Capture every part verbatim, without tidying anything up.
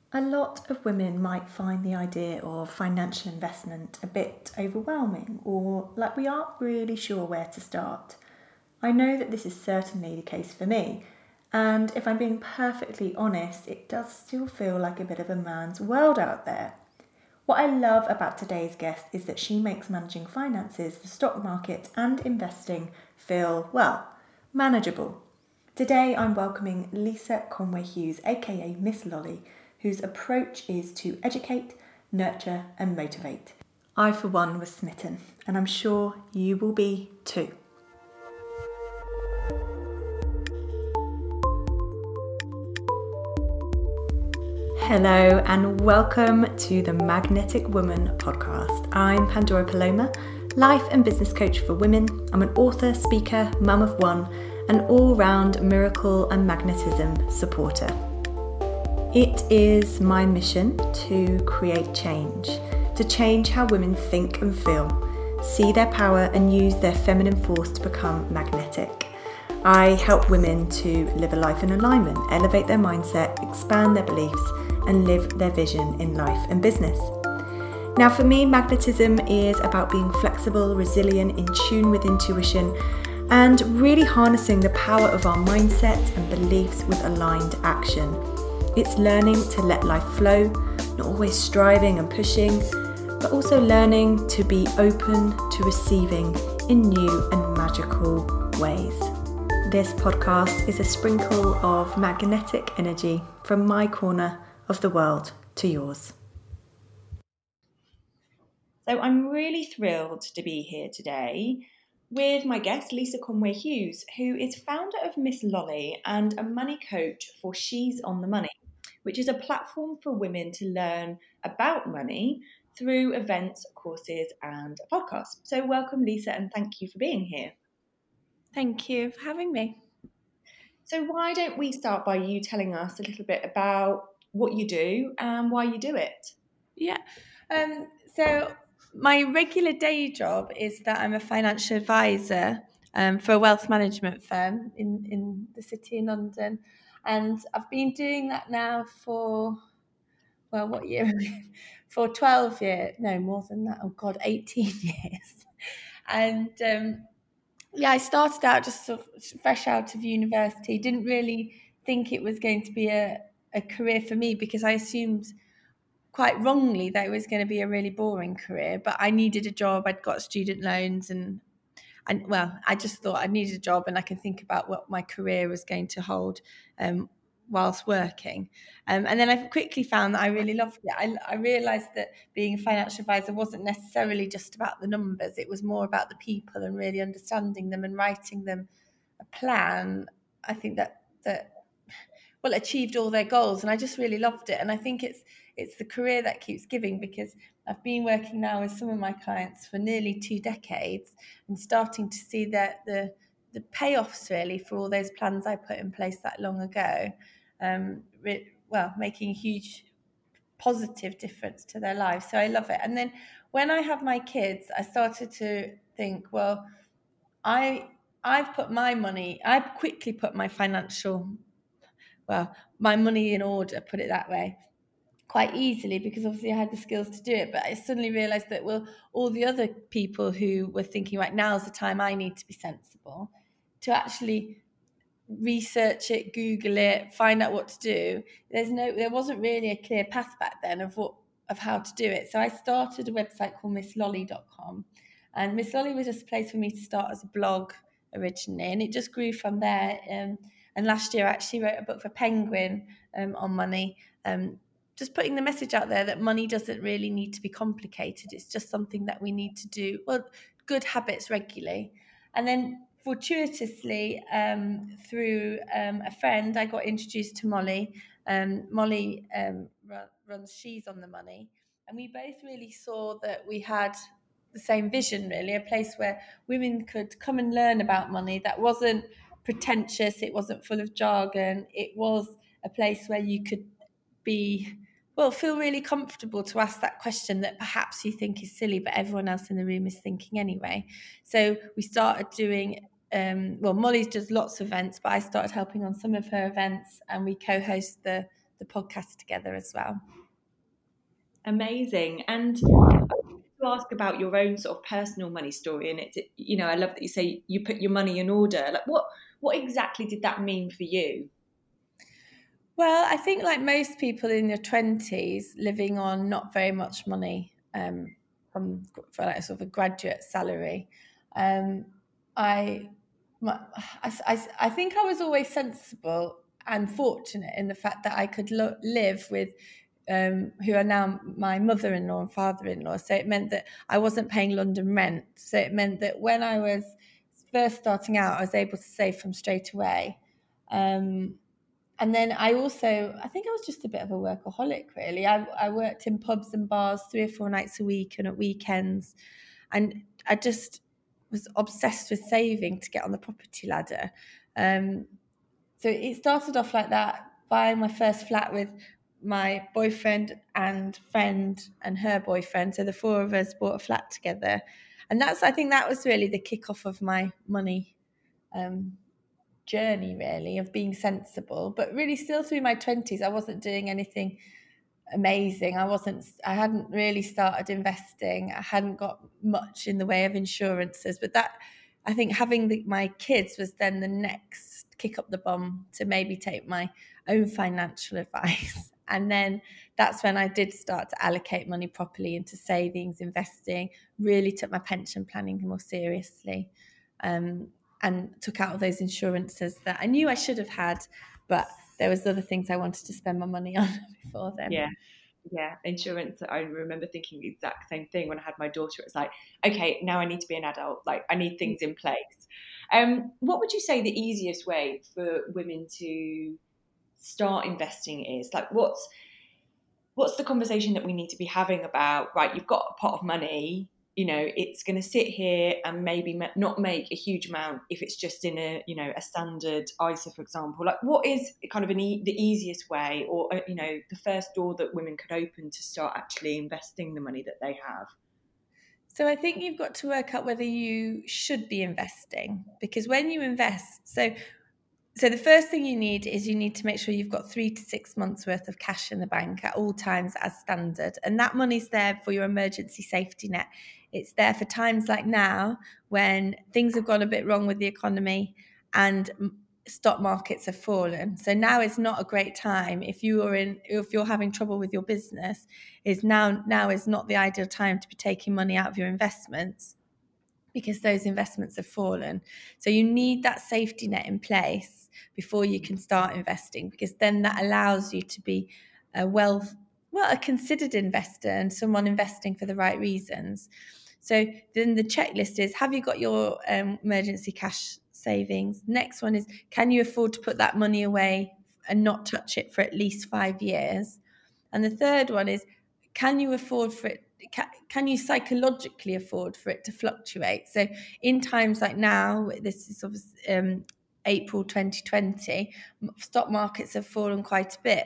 A lot of women might find the idea of financial investment a bit overwhelming or like we aren't really sure where to start. I know that this is certainly the case for me, and if I'm being perfectly honest, it does still feel like a bit of a man's world out there. What I love about today's guest is that she makes managing finances, the stock market, and investing feel, well, manageable. Today I'm welcoming Lisa Conway Hughes, aka Miss Lolly, whose approach is to educate, nurture, and motivate. I, for one, was smitten, and I'm sure you will be too. Hello, and welcome to the Magnetic Woman podcast. I'm Pandora Paloma, life and business coach for women. I'm an author, speaker, mum of one, an all-round miracle and magnetism supporter. It is my mission to create change, to change how women think and feel, see their power and use their feminine force to become magnetic. I help women to live a life in alignment, elevate their mindset, expand their beliefs, and live their vision in life and business. Now, for me, magnetism is about being flexible, resilient, in tune with intuition, and really harnessing the power of our mindset and beliefs with aligned action. It's learning to let life flow, not always striving and pushing, but also learning to be open to receiving in new and magical ways. This podcast is a sprinkle of magnetic energy from my corner of the world to yours. So I'm really thrilled to be here today with my guest, Lisa Conway Hughes, who is founder of Miss Lolly and a money coach for She's on the Money, which is a platform for women to learn about money through events, courses, and a podcast. So welcome, Lisa, and thank you for being here. Thank you for having me. So why don't we start by you telling us a little bit about what you do and why you do it? Yeah. Um, so my regular day job is that I'm a financial advisor um, for a wealth management firm in, in the city in London. And I've been doing that now for, well, what year? for twelve years. No, more than that. Oh, God, eighteen years. And um, yeah, I started out just sort of fresh out of university. Didn't really think it was going to be a, a career for me because I assumed quite wrongly that it was going to be a really boring career. But I needed a job. I'd got student loans and and well, I just thought I needed a job and I can think about what my career was going to hold um, whilst working. Um, and then I quickly found that I really loved it. I, I realised that being a financial advisor wasn't necessarily just about the numbers. It was more about the people and really understanding them and writing them a plan. I think that that well achieved all their goals, and I just really loved it. And I think it's it's the career that keeps giving because I've been working now with some of my clients for nearly two decades and starting to see that the the payoffs really for all those plans I put in place that long ago, um, re- well, making a huge positive difference to their lives. So I love it. And then when I have my kids, I started to think, well, I I've put my money, I've quickly put my financial, well, my money in order, put it that way, quite easily because obviously I had the skills to do it. But I suddenly realized that, well, all the other people who were thinking, right, now's the time I need to be sensible, to actually research it, Google it, find out what to do. There's no, there wasn't really a clear path back then of what, of how to do it. So I started a website called miss lolly dot com, and Miss Lolly was just a place for me to start as a blog originally, and it just grew from there. Um, and last year I actually wrote a book for Penguin um, on money, um, just putting the message out there that money doesn't really need to be complicated. It's just something that we need to do, well, good habits regularly. And then fortuitously, um, through um, a friend, I got introduced to Molly. Um, Molly um, runs She's on the Money. And we both really saw that we had the same vision, really, a place where women could come and learn about money that wasn't pretentious, it wasn't full of jargon, it was a place where you could be, well, feel really comfortable to ask that question that perhaps you think is silly, but everyone else in the room is thinking anyway. So we started doing, um, well, Molly does lots of events, but I started helping on some of her events, and we co-host the the podcast together as well. Amazing. And I wanted to ask about your own sort of personal money story. And it's, you know, I love that you say you put your money in order. Like, what what exactly did that mean for you? Well, I think like most people in their twenties, living on not very much money, um, from for like sort of a graduate salary, um, I, my, I, I, I think I was always sensible and fortunate in the fact that I could lo- live with um, who are now my mother-in-law and father-in-law. So it meant that I wasn't paying London rent. So it meant that when I was first starting out, I was able to save from straight away. Um, And then I also, I think I was just a bit of a workaholic, really. I, I worked in pubs and bars three or four nights a week and at weekends. And I just was obsessed with saving to get on the property ladder. Um, so it started off like that, buying my first flat with my boyfriend and friend and her boyfriend. So the four of us bought a flat together. And that's, I think that was really the kickoff of my money um journey, really, of being sensible. But really still through my twenties I wasn't doing anything amazing. I wasn't I hadn't really started investing. I hadn't got much in the way of insurances, but that, I think, having the, my kids was then the next kick up the bum to maybe take my own financial advice. And then that's when I did start to allocate money properly into savings, investing, really took my pension planning more seriously, um, and took out all those insurances that I knew I should have had, but there was other things I wanted to spend my money on before then. Yeah. Yeah, insurance. I remember thinking the exact same thing when I had my daughter. It was like, okay, now I need to be an adult. Like, I need things in place. Um, what would you say the easiest way for women to start investing is? Like, what's what's the conversation that we need to be having about, right, you've got a pot of money, you know, it's going to sit here and maybe not make a huge amount if it's just in a, you know, a standard I S A, for example. Like, what is kind of an e- the easiest way, or, you know, the first door that women could open to start actually investing the money that they have? So I think you've got to work out whether you should be investing, because when you invest, so So the first thing you need is you need to make sure you've got three to six months worth of cash in the bank at all times as standard. And that money's there for your emergency safety net. It's there for times like now when things have gone a bit wrong with the economy and stock markets have fallen. So now is not a great time if you are in if you're having trouble with your business, is now now is not the ideal time to be taking money out of your investments, because those investments have fallen. So you need that safety net in place before you can start investing, because then that allows you to be a well, well, a considered investor and someone investing for the right reasons. So then the checklist is, have you got your um, emergency cash savings? Next one is, can you afford to put that money away and not touch it for at least five years? And the third one is, can you afford for it can, can you psychologically afford for it to fluctuate? So in times like now, this is obviously um, April twenty twenty, stock markets have fallen quite a bit.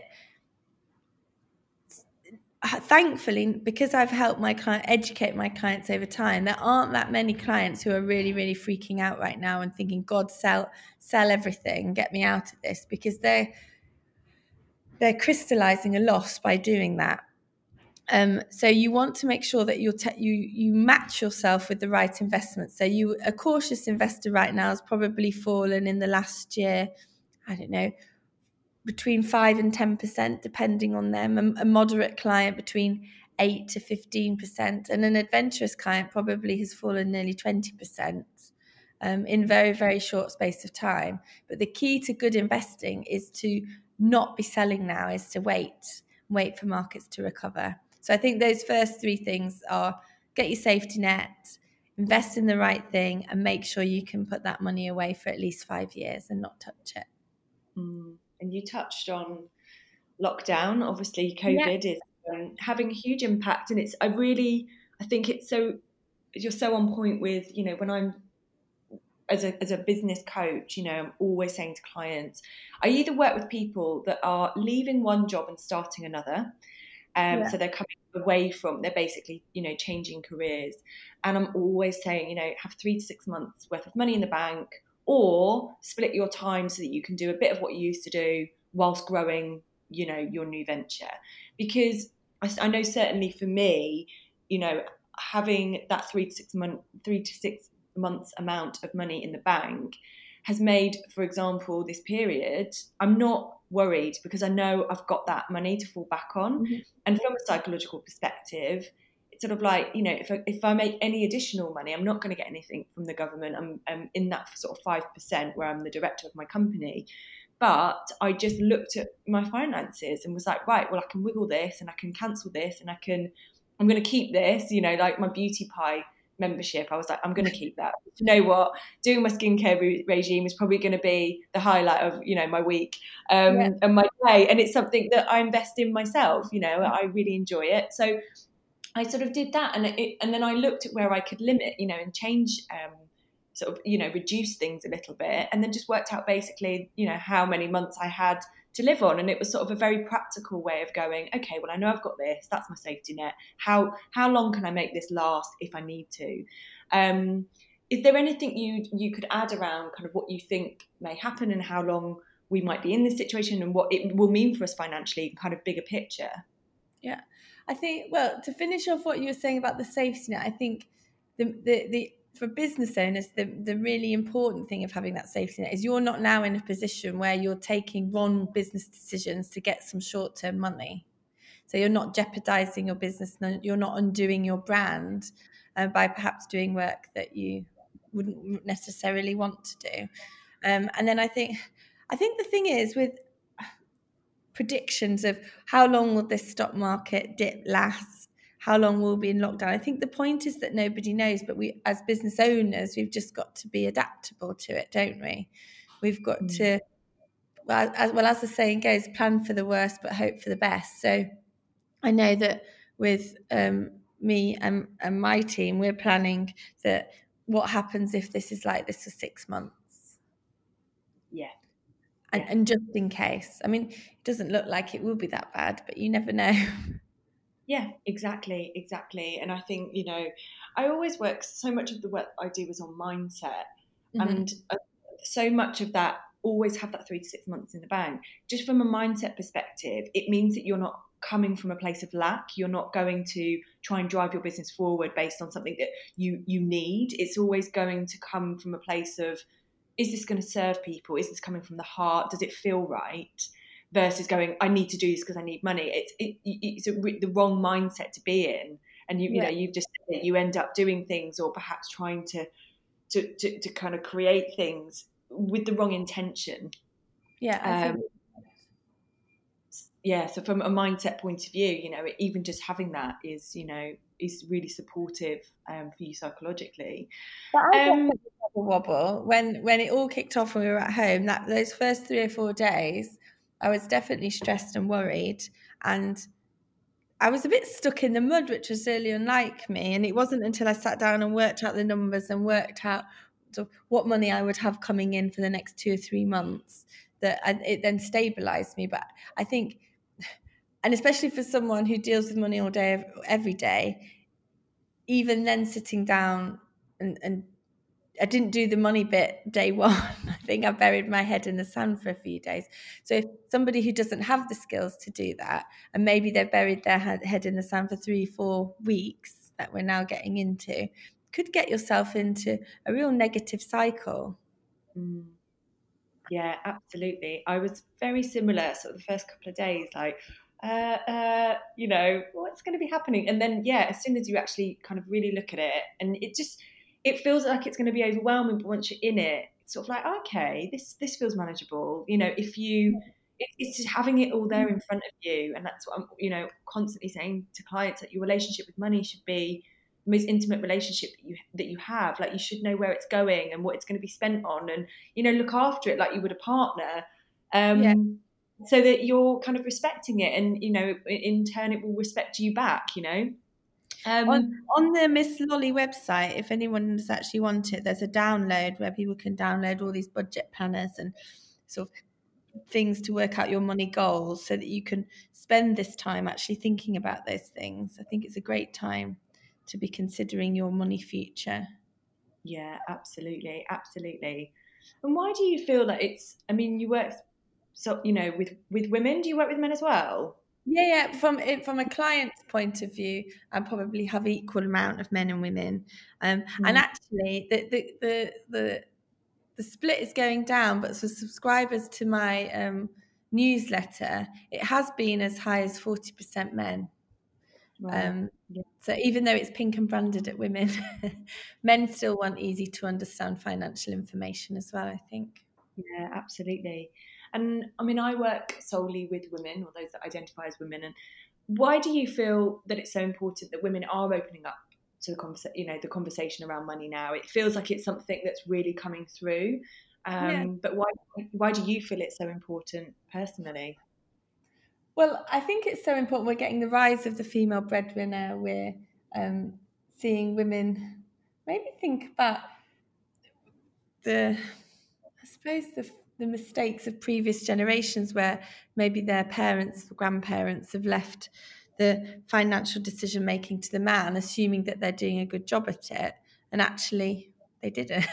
Thankfully, because I've helped my client educate my clients over time, there aren't that many clients who are really, really freaking out right now and thinking, God, sell sell everything, get me out of this, because they're they're crystallizing a loss by doing that. Um, so you want to make sure that you're te- you you match yourself with the right investments. So you a cautious investor right now has probably fallen in the last year, I don't know, between five and ten percent, depending on them. A, a moderate client between eight to fifteen percent, and an adventurous client probably has fallen nearly twenty percent um, in very very short space of time. But the key to good investing is to not be selling now, is to wait, wait for markets to recover. So I think those first three things are: get your safety net, invest in the right thing, and make sure you can put that money away for at least five years and not touch it. Mm. And you touched on lockdown. Obviously, COVID Yeah. is um, having a huge impact, and it's I really I think it's so you're so on point with, you know, when I'm as a as a business coach, you know, I'm always saying to clients, I either work with people that are leaving one job and starting another. Um, Yeah. so they're coming away from, they're basically, you know, changing careers. And I'm always saying, you know, have three to six months worth of money in the bank, or split your time so that you can do a bit of what you used to do whilst growing you know, your new venture? Because I, I know certainly for me, you know, having that three to six month, three to six months amount of money in the bank has made, for example, this period, I'm not worried because I know I've got that money to fall back on. Mm-hmm. And from a psychological perspective, it's sort of like, you know, if I, if I make any additional money, I'm not going to get anything from the government. I'm, I'm in that sort of five percent where I'm the director of my company. But I just looked at my finances and was like, right, well, I can wiggle this and I can cancel this and I can, I'm going to keep this, you know, like my Beauty Pie membership. I was like, I'm going to keep that. You know what? Doing my skincare re- regime is probably going to be the highlight of, you know, my week um, yeah. and my day. And it's something that I invest in myself, you know, I really enjoy it. So I sort of did that. And it, and then I looked at where I could limit, you know, and change, um, sort of, you know, reduce things a little bit, and then just worked out basically, you know, how many months I had to live on. And it was sort of a very practical way of going, okay, well, I know I've got this, that's my safety net. How how long can I make this last if I need to? Um, is there anything you you could add around kind of what you think may happen and how long we might be in this situation and what it will mean for us financially, kind of bigger picture? Yeah, I think, well, to finish off what you were saying about the safety net, I think the the, the for business owners, the, the really important thing of having that safety net is you're not now in a position where you're taking wrong business decisions to get some short-term money. So you're not jeopardizing your business, you're not undoing your brand uh, by perhaps doing work that you wouldn't necessarily want to do. Um, and then I think, I think the thing is with predictions of how long will this stock market dip last, how long we'll be in lockdown. I think the point is that nobody knows, but we, as business owners, we've just got to be adaptable to it, don't we? We've got mm. to, well as, well, as the saying goes, plan for the worst, but hope for the best. So I know that with um, me and, and my team, we're planning that what happens if this is like this for six months. Yeah. And, yeah. and just in case. I mean, it doesn't look like it will be that bad, but you never know. Yeah, exactly, exactly. And I think, you know, I always work, so much of the work I do is on mindset. Mm-hmm. And uh, so much of that, always have that three to six months in the bank. Just from a mindset perspective, it means that you're not coming from a place of lack. You're not going to try and drive your business forward based on something that you, you need. It's always going to come from a place of, is this going to serve people? Is this coming from the heart? Does it feel right? Versus going, I need to do this because I need money. It's it, it's a, the wrong mindset to be in, and you you yeah. know you've just said it, you end up doing things or perhaps trying to, to to to kind of create things with the wrong intention. Yeah, I um, think. Yeah. So from a mindset point of view, you know, even just having that is, you know, is really supportive um, for you psychologically. But I um, wobble wobble when when it all kicked off when we were at home. That those first three or four days, I was definitely stressed and worried, and I was a bit stuck in the mud, which was really unlike me. And it wasn't until I sat down and worked out the numbers and worked out what money I would have coming in for the next two or three months that I, it then stabilized me. But I think, and especially for someone who deals with money all day, every day, even then sitting down and, and I didn't do the money bit day one. I think I buried my head in the sand for a few days. So if somebody who doesn't have the skills to do that, and maybe they've buried their head in the sand for three, four weeks that we're now getting into, could get yourself into a real negative cycle. Mm. Yeah, absolutely. I was very similar sort of the first couple of days, like, uh, uh, you know, what's going to be happening? And then, yeah, as soon as you actually kind of really look at it, and it just, it feels like it's going to be overwhelming, but once you're in it, it's sort of like, okay, this this feels manageable. You know, if you, it, it's just having it all there in front of you, and that's what I'm, you know, constantly saying to clients, that your relationship with money should be the most intimate relationship that you that you have. Like, you should know where it's going and what it's going to be spent on, and, you know, look after it like you would a partner. Um, yeah. So that you're kind of respecting it, and, you know, in turn it will respect you back, you know. Um, on, on the Miss Lolly website, if anyone does actually want it, there's a download where people can download all these budget planners and sort of things to work out your money goals so that you can spend this time actually thinking about those things. I think it's a great time to be considering your money future. Yeah, absolutely, absolutely. And why do you feel that it's, I mean, you work so you know with with women? Do you work with men as well? Yeah, yeah. From from a client's point of view, I probably have equal amount of men and women. Um, and Mm. actually, the the the the, the split is going down. But for subscribers to my um, newsletter, it has been as high as forty percent men. Wow. Um, Yeah. so even though it's pink and branded at women, men still want easy to understand financial information as well, I think. Yeah, absolutely. And I mean, I work solely with women or those that identify as women. And why do you feel that it's so important that women are opening up to the conversa- you know, the conversation around money now? It feels like it's something that's really coming through. Yeah. Um, but why why do you feel it's so important personally? Well, I think it's so important. We're getting the rise of the female breadwinner. We're um, seeing women maybe think about the, I suppose, the, the mistakes of previous generations where maybe their parents or grandparents have left the financial decision making to the man, assuming that they're doing a good job at it. And actually, they didn't.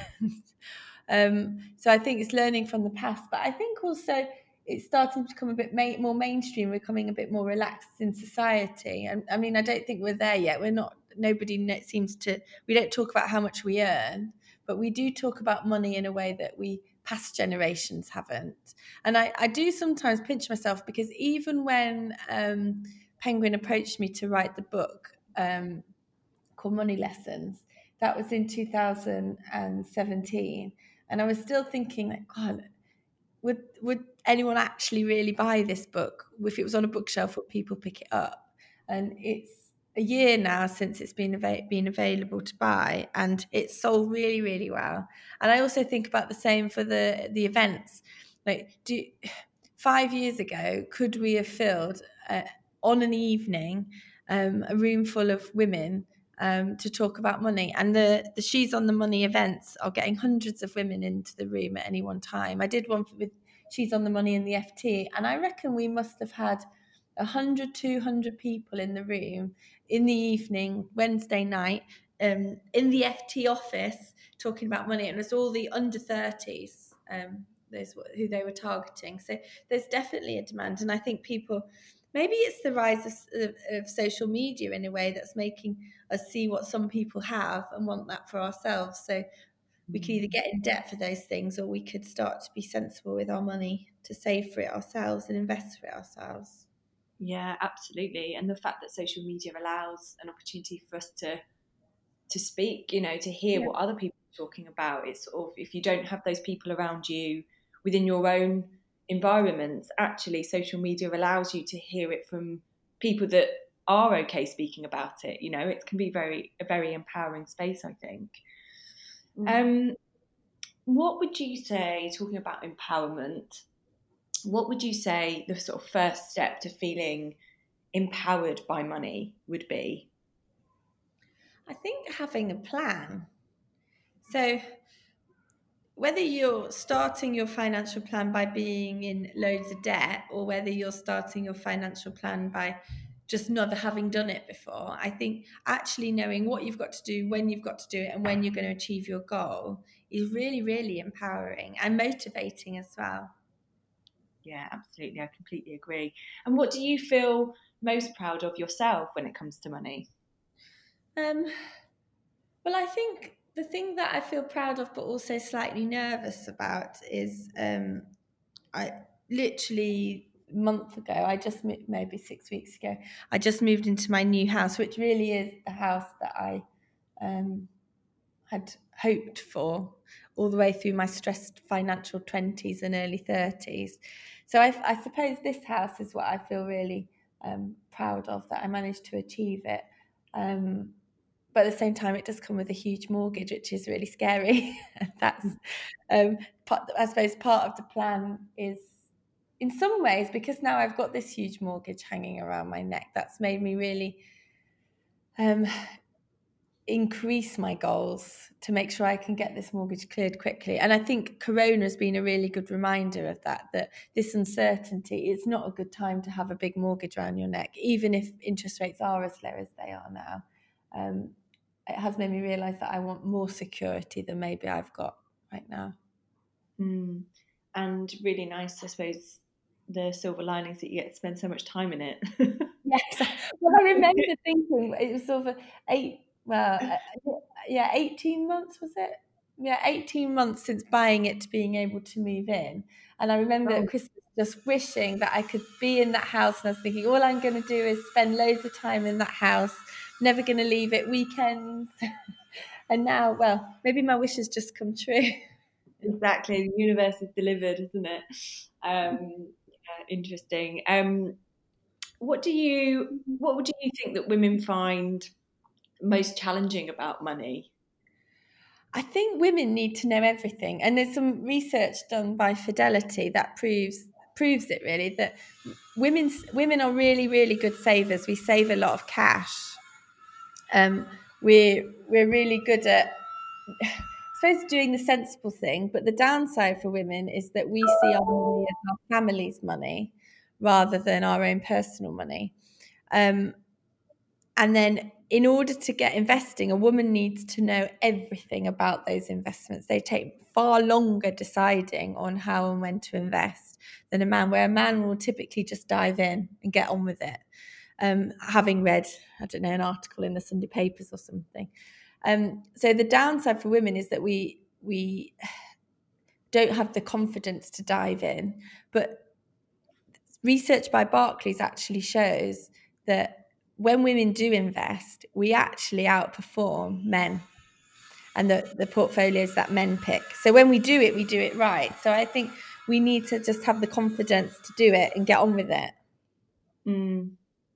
um, so I think it's learning from the past. But I think also it's starting to become a bit ma- more mainstream, becoming a bit more relaxed in society. And I mean, I don't think we're there yet. We're not, nobody seems to, we don't talk about how much we earn, but we do talk about money in a way that we past generations haven't. And I, I do sometimes pinch myself because even when um, Penguin approached me to write the book um, called Money Lessons, that was in two thousand seventeen. And I was still thinking, like, God, would would anyone actually really buy this book? If it was on a bookshelf, would people pick it up? And it's a year now since it's been av- been available to buy, and it's sold really, really well. And I also think about the same for the the events. Like, do five years ago, could we have filled uh, on an evening um, a room full of women um, to talk about money? And the the She's on the Money events are getting hundreds of women into the room at any one time. I did one with She's on the Money in the F T, and I reckon we must have had one hundred, two hundred people in the room in the evening, Wednesday night, um, in the F T office talking about money. And it was all the under thirties, um, those who they were targeting. So there's definitely a demand. And I think people, maybe it's the rise of, of, of social media in a way that's making us see what some people have and want that for ourselves. So we could either get in debt for those things, or we could start to be sensible with our money to save for it ourselves and invest for it ourselves. Yeah, absolutely. And the fact that social media allows an opportunity for us to to speak, you know, to hear Yeah. what other people are talking about. It's sort of, if you don't have those people around you within your own environments, actually social media allows you to hear it from people that are okay speaking about it. You know, it can be very a very empowering space, I think. Mm. Um, what would you say, talking about empowerment, what would you say the sort of first step to feeling empowered by money would be? I think having a plan. So whether you're starting your financial plan by being in loads of debt, or whether you're starting your financial plan by just never having done it before, I think actually knowing what you've got to do, when you've got to do it, and when you're going to achieve your goal is really, really empowering and motivating as well. Yeah, absolutely. I completely agree. And what do you feel most proud of yourself when it comes to money? Um, well, I think the thing that I feel proud of, but also slightly nervous about, is um, I literally a month ago, I just maybe six weeks ago, I just moved into my new house, which really is the house that I um, had hoped for all the way through my stressed financial twenties and early thirties. So I, I suppose this house is what I feel really um, proud of, that I managed to achieve it. Um, but at the same time, it does come with a huge mortgage, which is really scary. That's, um, part, I suppose, part of the plan is, in some ways, because now I've got this huge mortgage hanging around my neck, that's made me really um, increase my goals to make sure I can get this mortgage cleared quickly. And I think Corona has been a really good reminder of that, that this uncertainty, it's not a good time to have a big mortgage around your neck, even if interest rates are as low as they are now. Um, it has made me realise that I want more security than maybe I've got right now. Mm. And really nice, I suppose, the silver linings that you get to spend so much time in it. Yes. Well, I remember thinking it was sort of eight, well, uh, yeah, eighteen months, was it? Yeah, eighteen months since buying it to being able to move in. And I remember Oh. at Christmas just wishing that I could be in that house, and I was thinking, all I'm going to do is spend loads of time in that house, never going to leave it, weekends. And now, well, maybe my wish has just come true. Exactly, the universe is delivered, isn't it? Um, yeah, interesting. Um, what do you, what would you think that women find most challenging about money? I think women need to know everything, and there's some research done by Fidelity that proves proves it really, that women women are really really good savers. We save a lot of cash. Um, we're we're really good at, I suppose, doing the sensible thing. But the downside for women is that we see our money as our family's money rather than our own personal money. Um, and then in order to get investing, a woman needs to know everything about those investments. They take far longer deciding on how and when to invest than a man, where a man will typically just dive in and get on with it, um, having read, I don't know, an article in the Sunday papers or something. Um, so the downside for women is that we we don't have the confidence to dive in. But research by Barclays actually shows that when women do invest, we actually outperform men and the, the portfolios that men pick. So when we do it, we do it right. So I think we need to just have the confidence to do it and get on with it. Mm.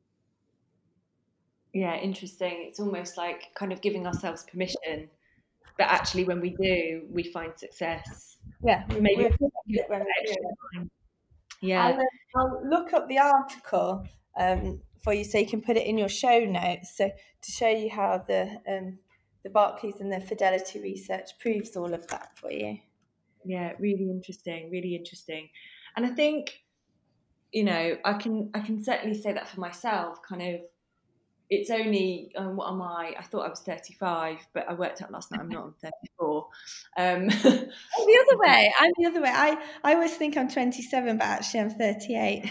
Yeah, interesting. It's almost like kind of giving ourselves permission, but actually when we do, we find success. Yeah, Maybe we're good at it when we do extra it. time. Yeah. I'll, I'll look up the article um, for you so you can put it in your show notes, so to show you how the um, the Barclays and the Fidelity research proves all of that for you. Yeah, really interesting, really interesting. And I think, you know, I can I can certainly say that for myself, kind of, it's only, um, what am I? I thought I was thirty-five, but I worked out last night I'm not, I'm thirty-four. Um, Oh, the other way. I'm the other way. I, I always think I'm twenty-seven, but actually I'm thirty-eight.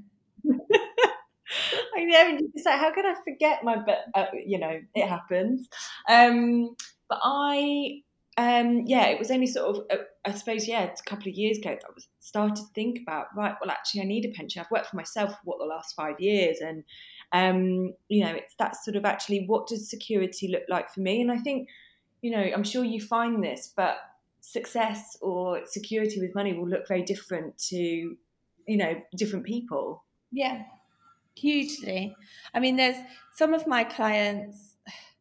I know, it's like, how can I forget my, but uh, you know, it happens. Um, but I, um, yeah, it was only sort of, uh, I suppose, yeah, a couple of years ago that I was started to think about, right, well, actually, I need a pension. I've worked for myself for what, the last five years, and um, you know, it's that sort of actually, what does security look like for me? And I think, you know, I'm sure you find this, but success or security with money will look very different to, you know, different people. Yeah, hugely. I mean, there's some of my clients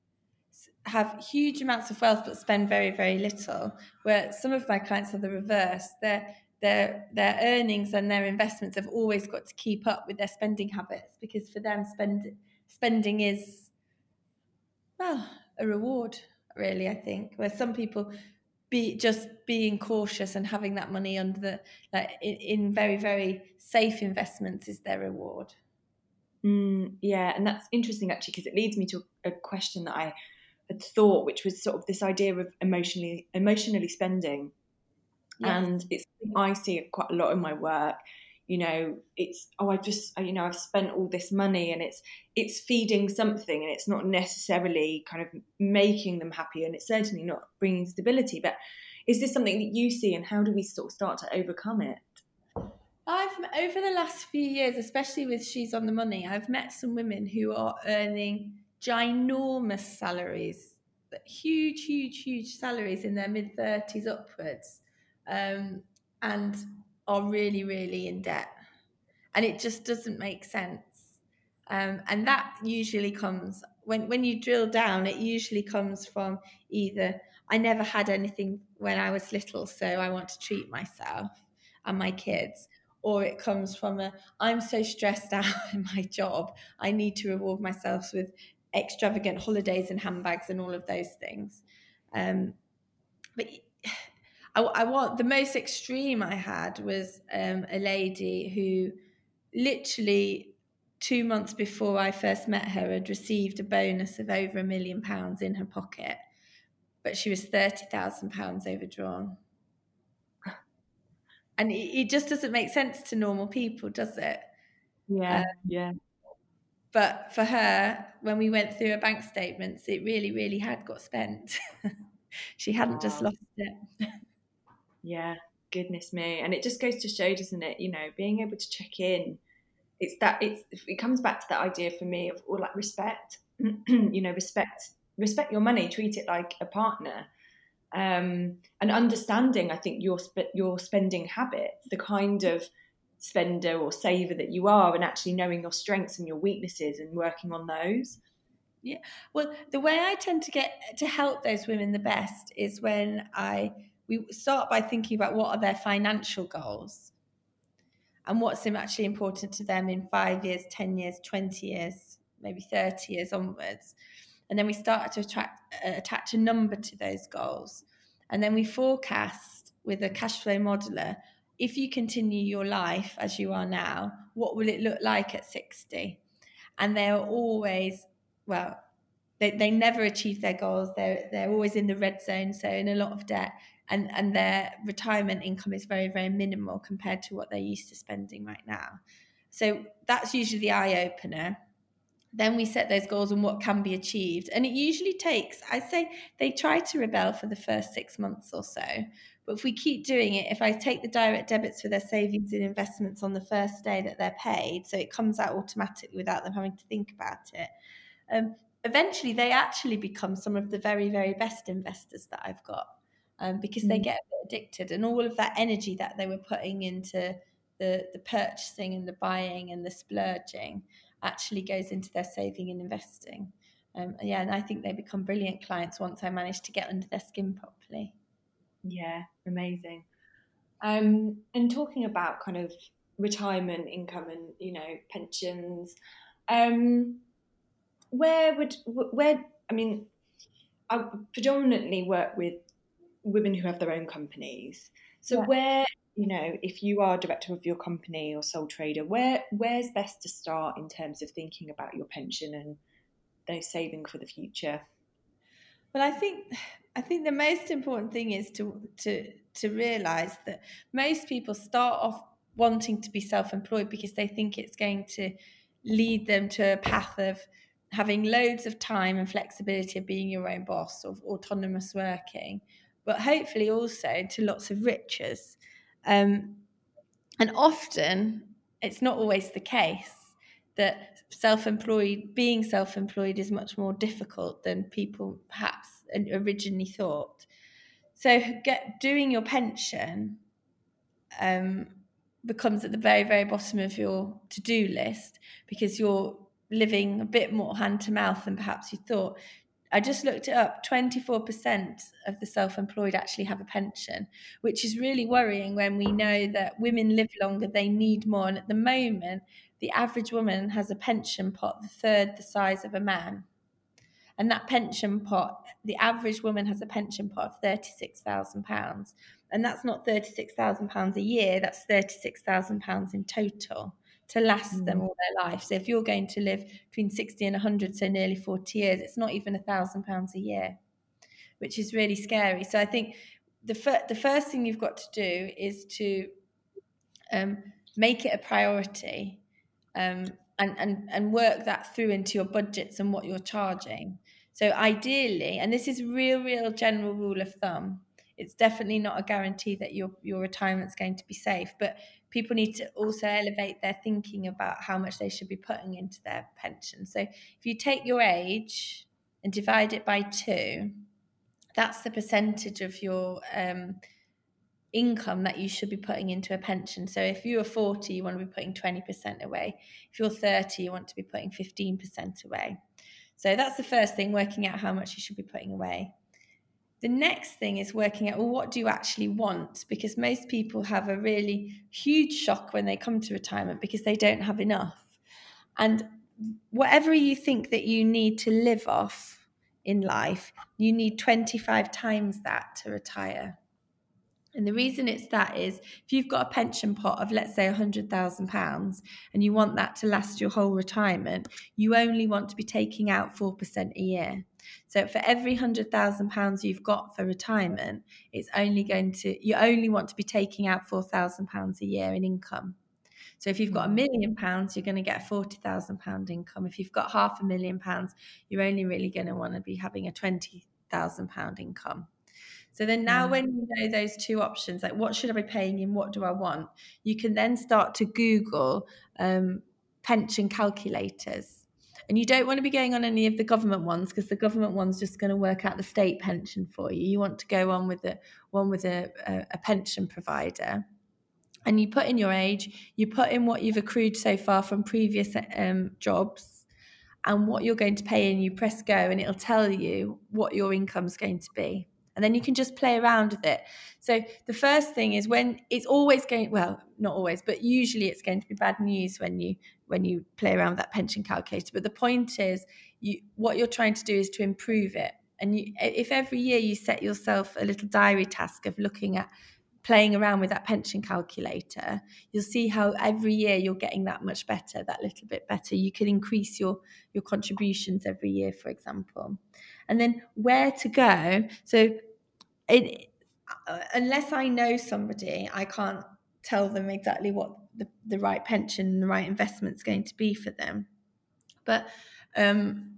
have huge amounts of wealth but spend very, very little, where some of my clients are the reverse. Their their their earnings and their investments have always got to keep up with their spending habits, because for them spend spending is, well, a reward, really, I think, where some people be just being cautious and having that money under the, like in, in very, very safe investments is their reward. Mm, yeah, and that's interesting actually, because it leads me to a question that I had thought, which was sort of this idea of emotionally emotionally spending. Yes. And it's, I see it quite a lot in my work. You know, it's, oh, I just, you know, I've spent all this money, and it's it's feeding something, and it's not necessarily kind of making them happy, and it's certainly not bringing stability. But is this something that you see, and how do we sort of start to overcome it? I've, over the last few years, especially with She's on the Money, I've met some women who are earning ginormous salaries, huge, huge, huge salaries in their mid thirties upwards, um, and are really, really in debt. And it just doesn't make sense. Um, and that usually comes, when, when you drill down, it usually comes from either, I never had anything when I was little, so I want to treat myself and my kids. Or it comes from a, I'm so stressed out in my job, I need to reward myself with extravagant holidays and handbags and all of those things. Um, but I, I want, the most extreme I had was um, a lady who literally two months before I first met her had received a bonus of over a million pounds in her pocket, but she was thirty thousand pounds overdrawn. and it, it just doesn't make sense to normal people, does it? Yeah, Um, yeah. but for her, when we went through her bank statements, it really, really had got spent. She hadn't just Wow. lost it. Yeah, goodness me. And it just goes to show, doesn't it? You know, being able to check in. It's that it's it comes back to that idea for me of all like respect. You know, respect respect your money, treat it like a partner. Um, and understanding, I think, your sp- your spending habits, the kind of spender or saver that you are, and actually knowing your strengths and your weaknesses and working on those. Yeah. Well, the way I tend to get to help those women the best is when I we start by thinking about what are their financial goals and what's actually important to them in five years, ten years, twenty years, maybe thirty years onwards. And then we start to attract, uh, attach a number to those goals. And then we forecast with a cash flow modeler, if you continue your life as you are now, what will it look like at sixty? And they're always, well, they, they never achieve their goals. They're, they're always in the red zone, so in a lot of debt. And, and their retirement income is very, very minimal compared to what they're used to spending right now. So that's usually the eye opener. Then we set those goals and what can be achieved. And it usually takes, I say they try to rebel for the first six months or so. But if we keep doing it, if I take the direct debits for their savings and investments on the first day that they're paid, so it comes out automatically without them having to think about it, um, eventually they actually become some of the very, very best investors that I've got, um, because they get a bit addicted, and all of that energy that they were putting into the, the purchasing and the buying and the splurging actually goes into their saving and investing. Um, yeah, and I think they become brilliant clients once I manage to get under their skin properly. Yeah, amazing. Um, and talking about kind of retirement income and, you know, pensions, um, where would where I mean, I predominantly work with women who have their own companies. So Yeah. where, you know, if you are director of your company or sole trader, where where's best to start in terms of thinking about your pension and those saving for the future? Well, I think I think the most important thing is to to to realize that most people start off wanting to be self-employed because they think it's going to lead them to a path of having loads of time and flexibility of being your own boss, of autonomous working, but hopefully also to lots of riches. Um, and often it's not always the case that self-employed, being self-employed is much more difficult than people perhaps originally thought. So get doing your pension um, becomes at the very, very bottom of your to-do list because you're living a bit more hand to mouth than perhaps you thought. I just looked it up. twenty-four percent of the self-employed actually have a pension, which is really worrying when we know that women live longer, they need more. And at the moment, the average woman has a pension pot the third the size of a man. And that pension pot, the average woman has a pension pot of thirty-six thousand pounds. And that's not thirty-six thousand pounds a year, that's thirty-six thousand pounds in total to last Mm. them all their life. So if you're going to live between sixty and one hundred, so nearly forty years, it's not even one thousand pounds a year, which is really scary. So I think the, fir- the first thing you've got to do is to um, make it a priority, um, and, and, and work that through into your budgets and what you're charging. So ideally, and this is real, real general rule of thumb, it's definitely not a guarantee that your, your retirement's going to be safe, but people need to also elevate their thinking about how much they should be putting into their pension. So if you take your age and divide it by two, that's the percentage of your um, income that you should be putting into a pension. So if you're forty, you want to be putting twenty percent away. If you're thirty, you want to be putting fifteen percent away. So that's the first thing, working out how much you should be putting away. The next thing is working out, well, what do you actually want? Because most people have a really huge shock when they come to retirement because they don't have enough. And whatever you think that you need to live off in life, you need twenty-five times that to retire. And the reason it's that is if you've got a pension pot of, let's say, one hundred thousand pounds and you want that to last your whole retirement, you only want to be taking out four percent a year. So for every one hundred thousand pounds you've got for retirement, it's only going to, you only want to be taking out four thousand pounds a year in income. So if you've got a million pounds, you're going to get a forty thousand pound income. If you've got half a million pounds, you're only really going to want to be having a twenty thousand pound income. So then now when you know those two options, like what should I be paying in, what do I want? You can then start to Google um, pension calculators. And you don't want to be going on any of the government ones because the government one's just going to work out the state pension for you. You want to go on with the one with a, a, a pension provider. And you put in your age, you put in what you've accrued so far from previous um, jobs and what you're going to pay in, you press go and it'll tell you what your income's going to be. And then you can just play around with it. So the first thing is when it's always going, well, not always, but usually it's going to be bad news when you when you play around with that pension calculator. But the point is, you what you're trying to do is to improve it. And you, if every year you set yourself a little diary task of looking at playing around with that pension calculator, you'll see how every year you're getting that much better, that little bit better. You can increase your your contributions every year, for example. And then where to go. So it, uh, unless I know somebody, I can't tell them exactly what the, the right pension and the right investment is going to be for them. But um,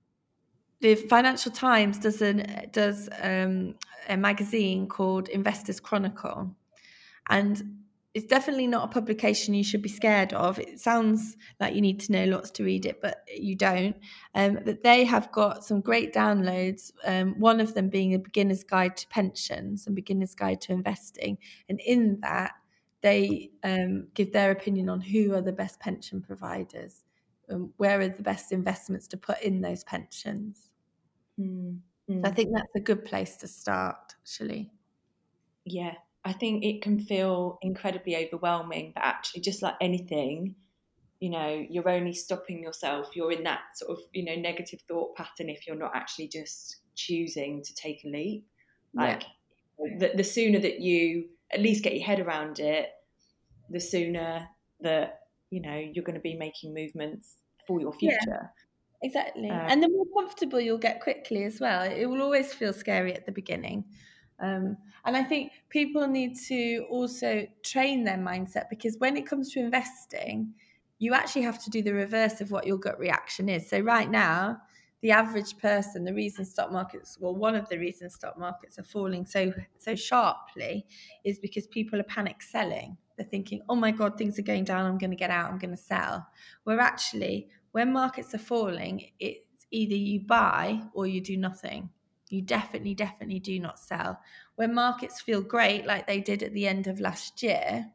the Financial Times does, an, does um, a magazine called Investors Chronicle. And it's definitely not a publication you should be scared of. It sounds like you need to know lots to read it, but you don't. Um, but they have got some great downloads, um, one of them being a beginner's guide to pensions and beginner's guide to investing. And in that, they um, give their opinion on who are the best pension providers, and where are the best investments to put in those pensions. Mm. Mm. So I think that's a good place to start, actually. Yeah. I think it can feel incredibly overwhelming, but actually just like anything, you know, you're only stopping yourself. You're in that sort of, you know, negative thought pattern if you're not actually just choosing to take a leap. Like yeah. the, the sooner that you at least get your head around it, the sooner that, you know, you're going to be making movements for your future. Yeah. Exactly. Um, and the more comfortable you'll get quickly as well. It will always feel scary at the beginning. Um, and I think people need to also train their mindset, because when it comes to investing, you actually have to do the reverse of what your gut reaction is. So right now, the average person, the reason stock markets, well, one of the reasons stock markets are falling so so sharply is because people are panic selling. They're thinking, oh my God, things are going down. I'm going to get out. I'm going to sell. Where actually, when markets are falling, it's either you buy or you do nothing. You definitely, definitely do not sell. When markets feel great, like they did at the end of last year,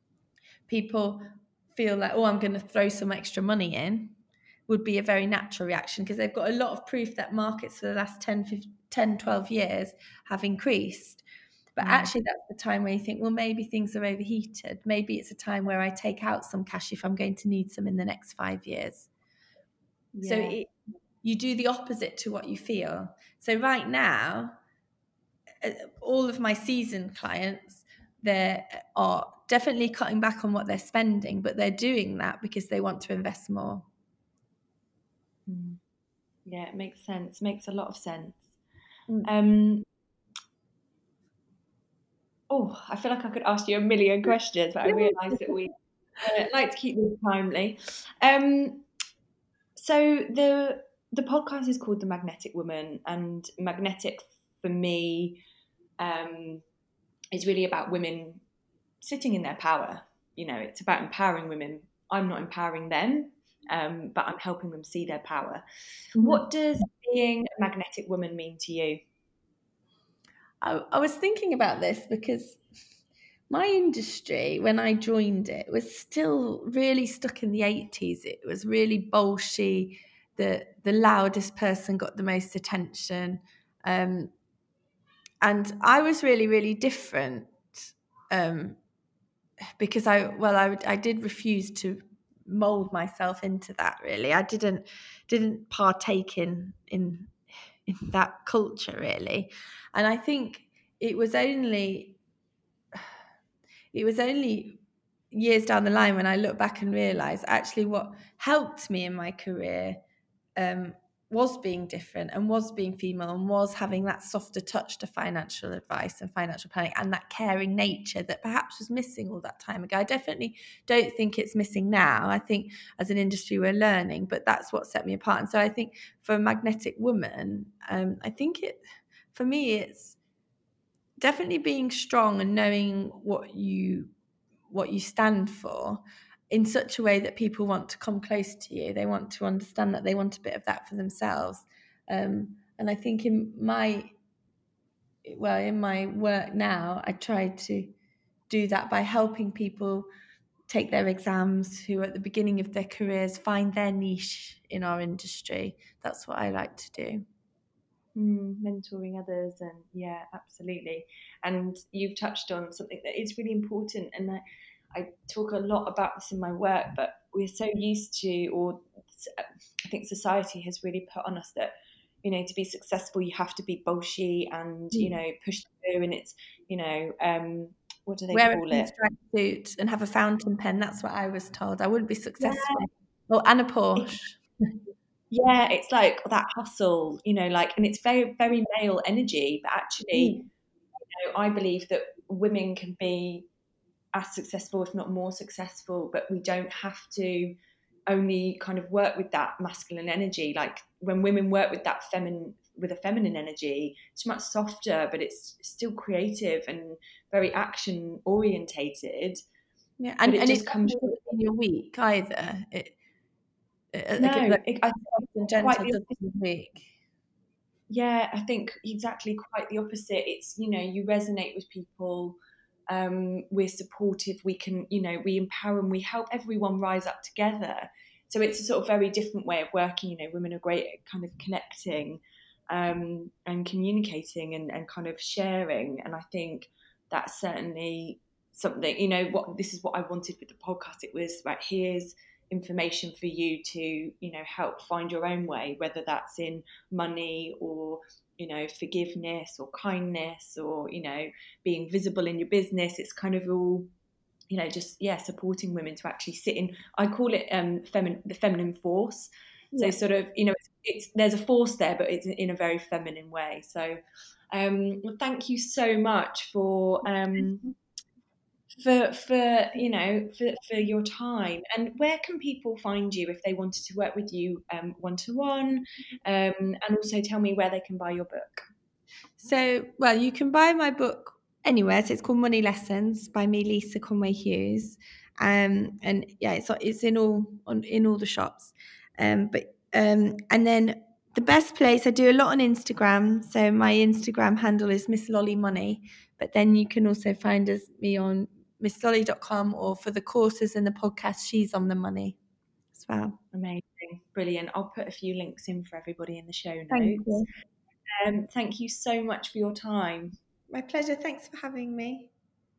people feel like, oh, I'm going to throw some extra money in, would be a very natural reaction, because they've got a lot of proof that markets for the last ten, fifteen, ten, twelve years have increased. But mm. actually, that's the time where you think, well, maybe things are overheated. Maybe it's a time where I take out some cash if I'm going to need some in the next five years. Yeah. So it, you do the opposite to what you feel. So right now, all of my seasoned clients, they are definitely cutting back on what they're spending, but they're doing that because they want to invest more. Yeah, it makes sense. Makes a lot of sense. Mm. Um, oh, I feel like I could ask you a million questions, but I realise that we uh, like to keep them timely. Um, so the the podcast is called The Magnetic Woman, and magnetic for me um, is really about women sitting in their power. You know, it's about empowering women. I'm not empowering them, um, but I'm helping them see their power. Mm-hmm. What does being a magnetic woman mean to you? I, I was thinking about this because my industry, when I joined it, was still really stuck in the eighties. It was really bolshy. The, the loudest person got the most attention. Um, and I was really, really different um, because I, well, I, I did refuse to mold myself into that, really. I didn't didn't partake in in in that culture, really. And I think it was only it was only years down the line when I look back and realise actually what helped me in my career um, was being different and was being female and was having that softer touch to financial advice and financial planning and that caring nature that perhaps was missing all that time ago. I definitely don't think it's missing now. I think as an industry we're learning, but that's what set me apart. And so I think for a magnetic woman, um, I think it, for me, it's definitely being strong and knowing what you what you stand for in such a way that people want to come close to you. They want to understand that they want a bit of that for themselves. Um, and I think in my, well, in my work now, I try to do that by helping people take their exams who are at the beginning of their careers, find their niche in our industry. That's what I like to do. Mm, mentoring others, and yeah, absolutely. And you've touched on something that is really important, and I, I talk a lot about this in my work, but we're so used to, or I think society has really put on us that, you know, to be successful you have to be bolshy and, you know, push through, and it's, you know, um what do they Wear call a it? suit and have a fountain pen. That's what I was told. I wouldn't be successful. Yeah. Well, and a Porsche. Yeah, it's like that hustle, you know, like, and it's very, very male energy. But actually, mm. you know, I believe that women can be as successful, if not more successful, but we don't have to only kind of work with that masculine energy. Like when women work with that feminine, with a feminine energy, it's much softer, but it's still creative and very action orientated. Yeah, and, it and just it comes in your week either. It, it, no, like, it, I think quite the week. Yeah, I think exactly quite the opposite. It's, you know, you resonate with people. Um, we're supportive. We can, you know, we empower and we help everyone rise up together. So it's a sort of very different way of working. You know, women are great at kind of connecting um, and communicating and, and kind of sharing. And I think that's certainly something, you know, what this is what I wanted with the podcast. It was like, here's information for you to, you know, help find your own way, whether that's in money or, you know, forgiveness or kindness or, you know, being visible in your business. It's kind of all, you know, just, yeah, supporting women to actually sit in, I call it um, femin- the feminine force. Yeah. So sort of, you know, it's, it's there's a force there, but it's in a very feminine way. So um, well, thank you so much for, um, for, for, you know, for, for your time. And where can people find you if they wanted to work with you um, one-to-one? Um, and also tell me where they can buy your book. So, well, you can buy my book anywhere. So it's called Money Lessons by me, Lisa Conway Hughes. Um, and yeah, it's it's in all on in all the shops. Um, but um, and then the best place, I do a lot on Instagram. So my Instagram handle is Miss Lolly Money. But then you can also find us me on miss lolly dot com, or for the courses and the podcast, She's on the Money as well. Amazing, brilliant. I'll put a few links in for everybody in the show notes. Thank you. Um, thank you so much for your time. My pleasure. Thanks for having me.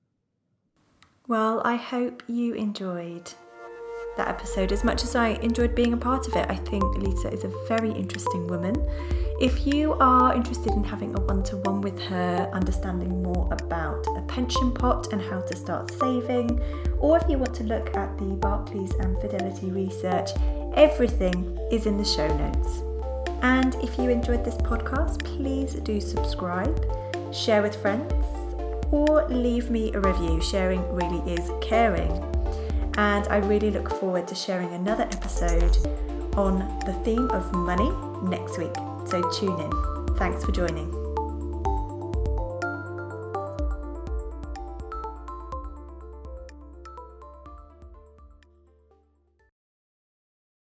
Well, I hope you enjoyed that episode as much as I enjoyed being a part of it. I think Lisa is a very interesting woman. If you are interested in having a one-to-one with her, understanding more about a pension pot and how to start saving, or if you want to look at the Barclays and Fidelity research, everything is in the show notes. And if you enjoyed this podcast, please do subscribe, share with friends, or leave me a review. Sharing really is caring. And I really look forward to sharing another episode on the theme of money next week. So tune in. Thanks for joining.